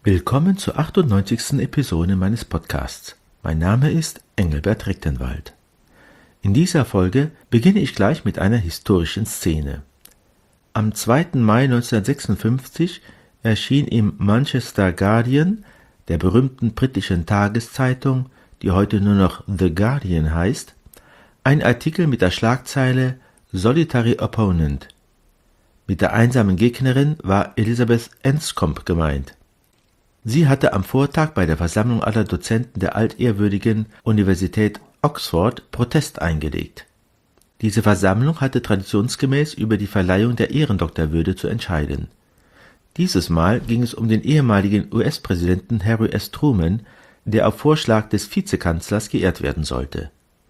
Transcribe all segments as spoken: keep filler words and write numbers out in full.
Willkommen zur achtundneunzigsten Episode meines Podcasts. Mein Name ist Engelbert Rechtenwald. In dieser Folge beginne ich gleich mit einer historischen Szene. Am zweiten Mai neunzehnhundertsechsundfünfzig erschien im Manchester Guardian, der berühmten britischen Tageszeitung, die heute nur noch The Guardian heißt, ein Artikel mit der Schlagzeile Solitary Opponent. Mit der einsamen Gegnerin war Elizabeth Anscombe gemeint. Sie hatte am Vortag bei der Versammlung aller Dozenten der altehrwürdigen Universität Oxford Protest eingelegt. Diese Versammlung hatte traditionsgemäß über die Verleihung der Ehrendoktorwürde zu entscheiden. Dieses Mal ging es um den ehemaligen U S-Präsidenten Harry S. Truman, der auf Vorschlag des Vizekanzlers geehrt werden sollte.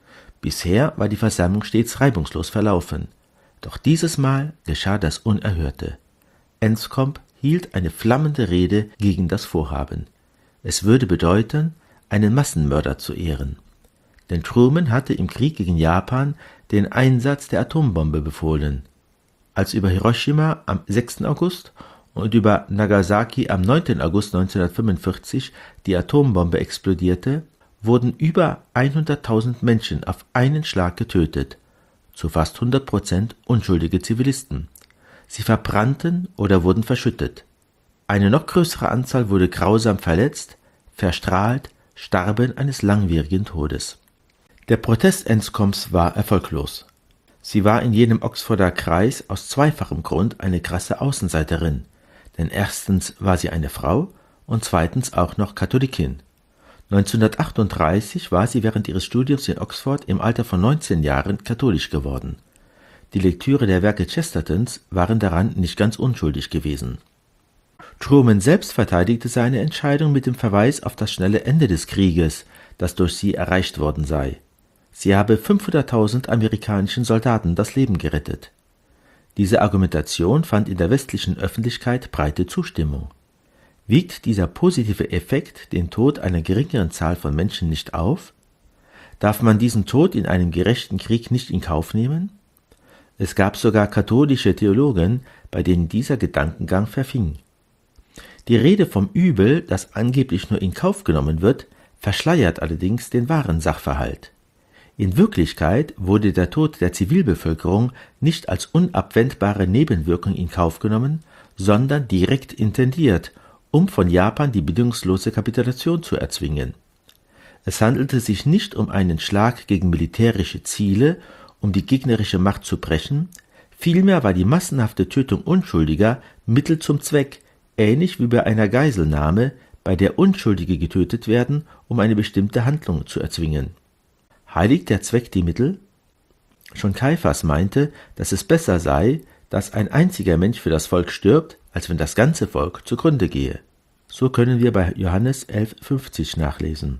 Bisher war die Versammlung stets reibungslos verlaufen. Doch dieses Mal geschah das Unerhörte. Anscombe hielt eine flammende Rede gegen das Vorhaben. Es würde bedeuten, einen Massenmörder zu ehren. Denn Truman hatte im Krieg gegen Japan den Einsatz der Atombombe befohlen. Als über Hiroshima am sechsten August und über Nagasaki am neunten August neunzehnhundertfünfundvierzig die Atombombe explodierte, wurden über hunderttausend Menschen auf einen Schlag getötet, zu fast hundert Prozent unschuldige Zivilisten. Sie verbrannten oder wurden verschüttet. Eine noch größere Anzahl wurde grausam verletzt, verstrahlt, starben eines langwierigen Todes. Der Protest Anscombes war erfolglos. Sie war in jenem Oxforder Kreis aus zweifachem Grund eine krasse Außenseiterin, denn erstens war sie eine Frau und zweitens auch noch Katholikin. neunzehnhundertachtunddreißig war sie während ihres Studiums in Oxford im Alter von neunzehn Jahren katholisch geworden. Die Lektüre der Werke Chestertons waren daran nicht ganz unschuldig gewesen. Truman selbst verteidigte seine Entscheidung mit dem Verweis auf das schnelle Ende des Krieges, das durch sie erreicht worden sei. Sie habe fünfhunderttausend amerikanischen Soldaten das Leben gerettet. Diese Argumentation fand in der westlichen Öffentlichkeit breite Zustimmung. Wiegt dieser positive Effekt den Tod einer geringeren Zahl von Menschen nicht auf? Darf man diesen Tod in einem gerechten Krieg nicht in Kauf nehmen? Es gab sogar katholische Theologen, bei denen dieser Gedankengang verfing. Die Rede vom Übel, das angeblich nur in Kauf genommen wird, verschleiert allerdings den wahren Sachverhalt. In Wirklichkeit wurde der Tod der Zivilbevölkerung nicht als unabwendbare Nebenwirkung in Kauf genommen, sondern direkt intendiert, um von Japan die bedingungslose Kapitulation zu erzwingen. Es handelte sich nicht um einen Schlag gegen militärische Ziele, um die gegnerische Macht zu brechen, vielmehr war die massenhafte Tötung Unschuldiger Mittel zum Zweck, ähnlich wie bei einer Geiselnahme, bei der Unschuldige getötet werden, um eine bestimmte Handlung zu erzwingen. Heiligt der Zweck die Mittel? Schon Kaiphas meinte, dass es besser sei, dass ein einziger Mensch für das Volk stirbt, als wenn das ganze Volk zugrunde gehe. So können wir bei Johannes elf fünfzig nachlesen.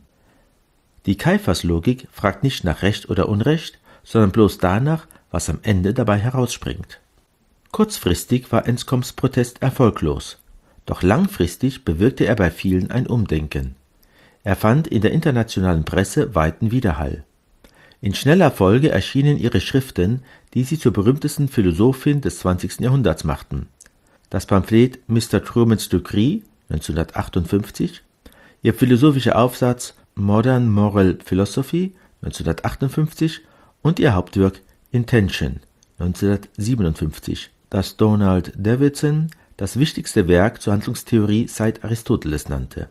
Die Kaiphas-Logik fragt nicht nach Recht oder Unrecht, sondern bloß danach, was am Ende dabei herausspringt. Kurzfristig war Anscombes Protest erfolglos, doch langfristig bewirkte er bei vielen ein Umdenken. Er fand in der internationalen Presse weiten Widerhall. In schneller Folge erschienen ihre Schriften, die sie zur berühmtesten Philosophin des zwanzigsten Jahrhunderts machten. Das Pamphlet Mister Truman's Decree neunzehnhundertachtundfünfzig, ihr philosophischer Aufsatz Modern Moral Philosophy neunzehnhundertachtundfünfzig und ihr Hauptwerk Intention neunzehnhundertsiebenundfünfzig, das Donald Davidson das wichtigste Werk zur Handlungstheorie seit Aristoteles nannte.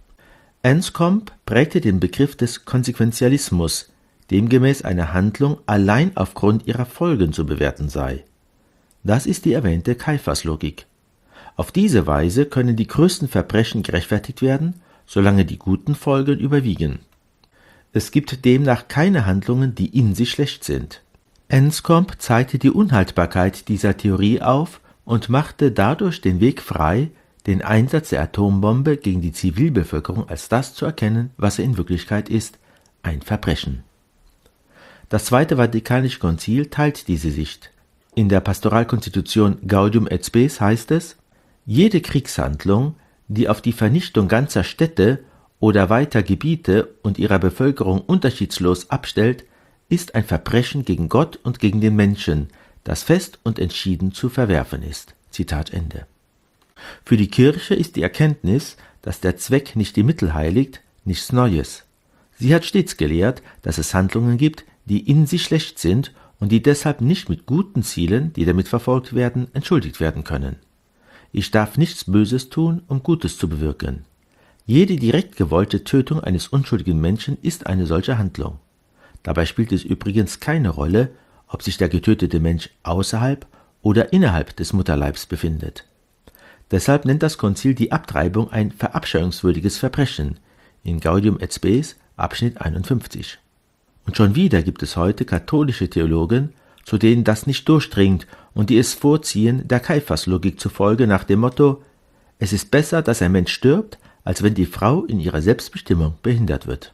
Anscombe prägte den Begriff des Konsequentialismus, demgemäß eine Handlung allein aufgrund ihrer Folgen zu bewerten sei. Das ist die erwähnte Kaiphas-Logik. Auf diese Weise können die größten Verbrechen gerechtfertigt werden, solange die guten Folgen überwiegen. Es gibt demnach keine Handlungen, die in sich schlecht sind. Anscombe zeigte die Unhaltbarkeit dieser Theorie auf und machte dadurch den Weg frei, den Einsatz der Atombombe gegen die Zivilbevölkerung als das zu erkennen, was er in Wirklichkeit ist, ein Verbrechen. Das Zweite Vatikanische Konzil teilt diese Sicht. In der Pastoralkonstitution Gaudium et Spes heißt es: Jede Kriegshandlung, die auf die Vernichtung ganzer Städte oder weiter Gebiete und ihrer Bevölkerung unterschiedslos abstellt, ist ein Verbrechen gegen Gott und gegen den Menschen, das fest und entschieden zu verwerfen ist. Zitat Ende. Für die Kirche ist die Erkenntnis, dass der Zweck nicht die Mittel heiligt, nichts Neues. Sie hat stets gelehrt, dass es Handlungen gibt, die in sich schlecht sind und die deshalb nicht mit guten Zielen, die damit verfolgt werden, entschuldigt werden können. Ich darf nichts Böses tun, um Gutes zu bewirken. Jede direkt gewollte Tötung eines unschuldigen Menschen ist eine solche Handlung. Dabei spielt es übrigens keine Rolle, ob sich der getötete Mensch außerhalb oder innerhalb des Mutterleibs befindet. Deshalb nennt das Konzil die Abtreibung ein verabscheuungswürdiges Verbrechen, in Gaudium et Spes, Abschnitt einundfünfzig. Und schon wieder gibt es heute katholische Theologen, zu denen das nicht durchdringt und die es vorziehen, der Kaiphas-Logik zufolge nach dem Motto: Es ist besser, dass ein Mensch stirbt, als wenn die Frau in ihrer Selbstbestimmung behindert wird.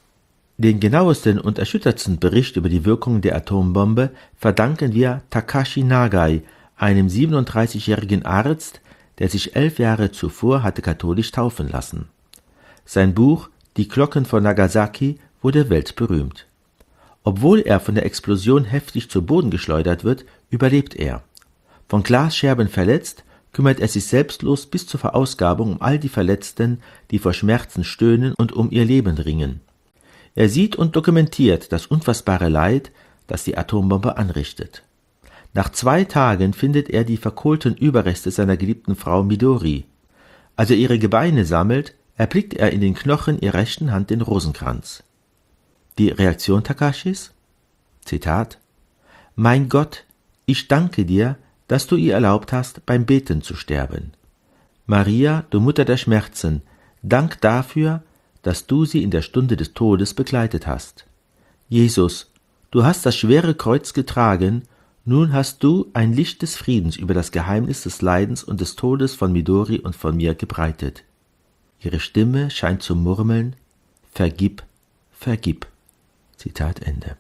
Den genauesten und erschütterndsten Bericht über die Wirkungen der Atombombe verdanken wir Takashi Nagai, einem siebenunddreißigjährigen Arzt, der sich elf Jahre zuvor hatte katholisch taufen lassen. Sein Buch »Die Glocken von Nagasaki« wurde weltberühmt. Obwohl er von der Explosion heftig zu Boden geschleudert wird, überlebt er. Von Glasscherben verletzt, kümmert er sich selbstlos bis zur Verausgabung um all die Verletzten, die vor Schmerzen stöhnen und um ihr Leben ringen. Er sieht und dokumentiert das unfassbare Leid, das die Atombombe anrichtet. Nach zwei Tagen findet er die verkohlten Überreste seiner geliebten Frau Midori. Als er ihre Gebeine sammelt, erblickt er in den Knochen ihrer rechten Hand den Rosenkranz. Die Reaktion Takashis? Zitat: »Mein Gott, ich danke dir, dass du ihr erlaubt hast, beim Beten zu sterben. Maria, du Mutter der Schmerzen, Dank dafür, dass du sie in der Stunde des Todes begleitet hast. Jesus, du hast das schwere Kreuz getragen, nun hast du ein Licht des Friedens über das Geheimnis des Leidens und des Todes von Midori und von mir gebreitet. Ihre Stimme scheint zu murmeln: Vergib, vergib.« Zitat Ende.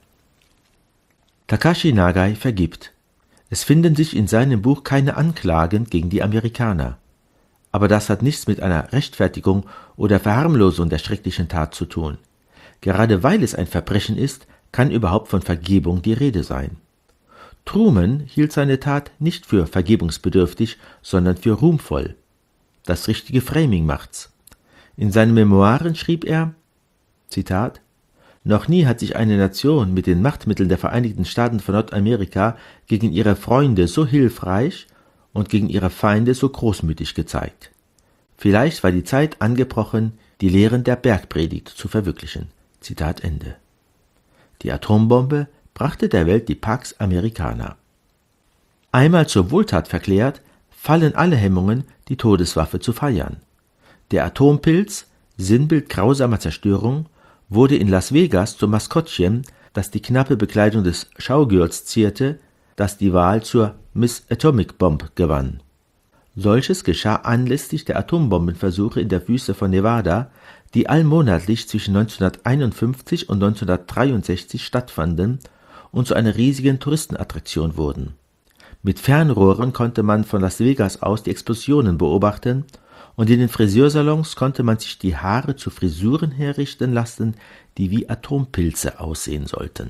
Takashi Nagai vergibt. Es finden sich in seinem Buch keine Anklagen gegen die Amerikaner. Aber das hat nichts mit einer Rechtfertigung oder Verharmlosung der schrecklichen Tat zu tun. Gerade weil es ein Verbrechen ist, kann überhaupt von Vergebung die Rede sein. Truman hielt seine Tat nicht für vergebungsbedürftig, sondern für ruhmvoll. Das richtige Framing macht's. In seinen Memoiren schrieb er, Zitat: »Noch nie hat sich eine Nation mit den Machtmitteln der Vereinigten Staaten von Nordamerika gegen ihre Freunde so hilfreich und gegen ihre Feinde so großmütig gezeigt. Vielleicht war die Zeit angebrochen, die Lehren der Bergpredigt zu verwirklichen.« Zitat Ende. Die Atombombe brachte der Welt die Pax Americana. Einmal zur Wohltat verklärt, fallen alle Hemmungen, die Todeswaffe zu feiern. Der Atompilz, Sinnbild grausamer Zerstörung, wurde in Las Vegas zum Maskottchen, das die knappe Bekleidung des Showgirls zierte, das die Wahl zur Miss Atomic Bomb gewann. Solches geschah anlässlich der Atombombenversuche in der Wüste von Nevada, die allmonatlich zwischen neunzehnhunderteinundfünfzig und neunzehnhundertdreiundsechzig stattfanden und zu einer riesigen Touristenattraktion wurden. Mit Fernrohren konnte man von Las Vegas aus die Explosionen beobachten, und in den Friseursalons konnte man sich die Haare zu Frisuren herrichten lassen, die wie Atompilze aussehen sollten.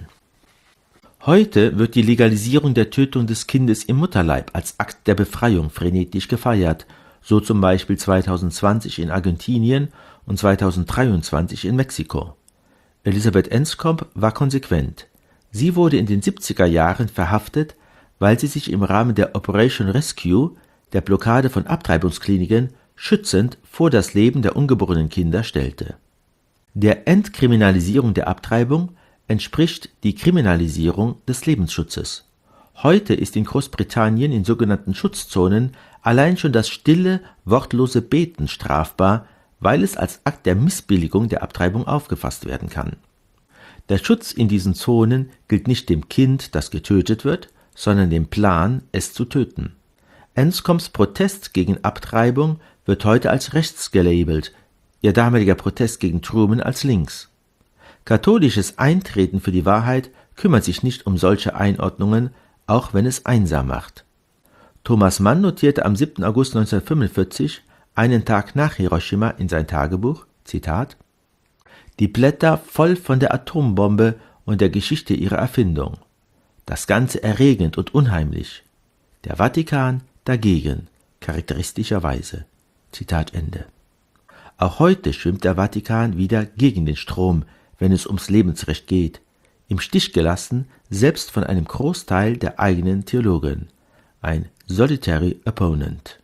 Heute wird die Legalisierung der Tötung des Kindes im Mutterleib als Akt der Befreiung frenetisch gefeiert, so zum Beispiel zweitausendzwanzig in Argentinien und zweitausenddreiundzwanzig in Mexiko. Elisabeth Enskomb war konsequent. Sie wurde in den siebziger Jahren verhaftet, weil sie sich im Rahmen der Operation Rescue, der Blockade von Abtreibungskliniken, schützend vor das Leben der ungeborenen Kinder stellte. Der Entkriminalisierung der Abtreibung entspricht die Kriminalisierung des Lebensschutzes. Heute ist in Großbritannien in sogenannten Schutzzonen allein schon das stille, wortlose Beten strafbar, weil es als Akt der Missbilligung der Abtreibung aufgefasst werden kann. Der Schutz in diesen Zonen gilt nicht dem Kind, das getötet wird, sondern dem Plan, es zu töten. Enscombs Protest gegen Abtreibung wird heute als rechts gelabelt, ihr damaliger Protest gegen Truman als links. Katholisches Eintreten für die Wahrheit kümmert sich nicht um solche Einordnungen, auch wenn es einsam macht. Thomas Mann notierte am siebten August neunzehnhundertfünfundvierzig, einen Tag nach Hiroshima, in sein Tagebuch, Zitat: »Die Blätter voll von der Atombombe und der Geschichte ihrer Erfindung. Das Ganze erregend und unheimlich. Der Vatikan dagegen, charakteristischerweise.« Zitat Ende. Auch heute schwimmt der Vatikan wieder gegen den Strom, wenn es ums Lebensrecht geht, im Stich gelassen, selbst von einem Großteil der eigenen Theologen. Ein solitary opponent.